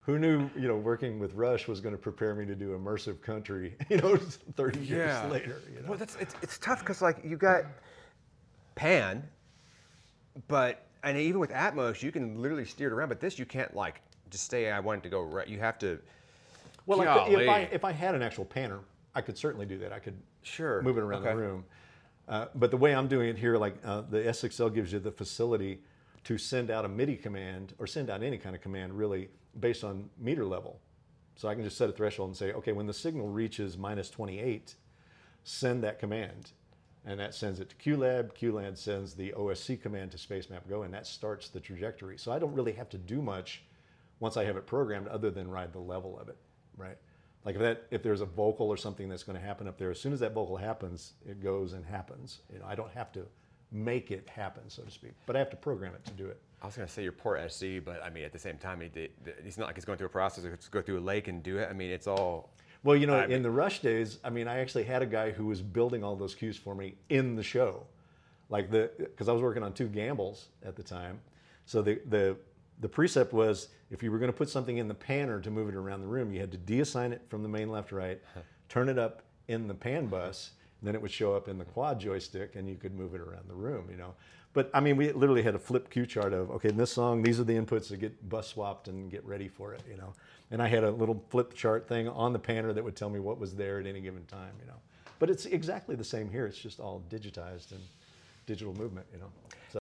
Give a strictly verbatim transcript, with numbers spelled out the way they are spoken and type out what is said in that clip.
who knew, you know, working with Rush was going to prepare me to do immersive country, you know, thirty Yeah. years later, you know. Well, that's it's it's tough because like you got pan, but and even with Atmos you can literally steer it around. But this you can't like just say I want it to go right. You have to. Well, like, if Golly. I if I had an actual panner, I could certainly do that. I could Sure. move it around Okay. the room. Uh, but the way I'm doing it here, like uh, the S six L gives you the facility to send out a MIDI command or send out any kind of command really based on meter level. So I can just set a threshold and say, okay, when the signal reaches minus twenty-eight, send that command. And that sends it to QLab. QLab sends the O S C command to SpaceMap Go, and that starts the trajectory. So I don't really have to do much once I have it programmed other than ride the level of it, right? Like if that, if there's a vocal or something that's going to happen up there, as soon as that vocal happens, it goes and happens. You know, I don't have to make it happen, so to speak, but I have to program it to do it. I was going to say your poor S C, but I mean at the same time, it, it, it's not like it's going through a process. It's go through a lake and do it. I mean, it's all. Well, you know, I in the Rush days, I mean, I actually had a guy who was building all those cues for me in the show, like the because I was working on two Gambles at the time, so the the the precept was if you were going to put something in the panner to move it around the room, you had to deassign it from the main left right, turn it up in the pan bus, and then it would show up in the quad joystick, and you could move it around the room. You know, but I mean, we literally had a flip cue chart of okay, in this song, these are the inputs that get bus swapped and get ready for it. You know. And I had a little flip chart thing on the panner that would tell me what was there at any given time, you know. But it's exactly the same here. It's just all digitized and digital movement, you know. So